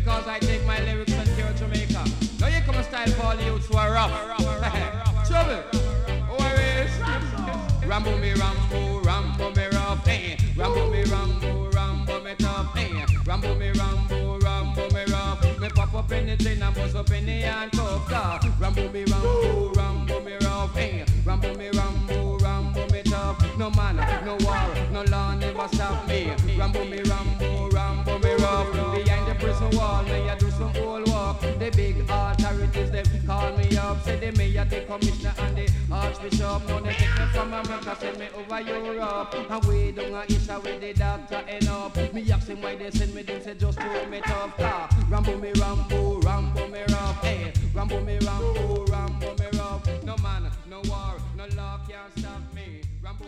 because I take my lyrics and cure Jamaica. Now you come a style for all the youths who are rough. Trouble. Worries. Rambo me Rambo, Rambo me rough. Hey. Rambo me Rambo, Rambo me tough. Hey. Rambo me Rambo, Rambo me rough. Me pop up in the chain and bust up in the handcuff. Rambo me Rambo, Rambo me rough. Hey. Rambo me Rambo, Rambo me tough. No man, no war, no law never stop me. Rambo me Rambo, Rambo me rough. Behind the prison wall, me I do some old work. The big authorities they call me up. Say the mayor, the commissioner and the archbishop. Now they take me from America, send me over Europe. And we don't go Isha with the doctor end up. Me ask him why they send me, them say just to me tough car. Rambo me Rambo, Rambo me rough. Hey, Rambo me Rambo, Rambo me rough. No man, no war, no law can't stop me. Rambo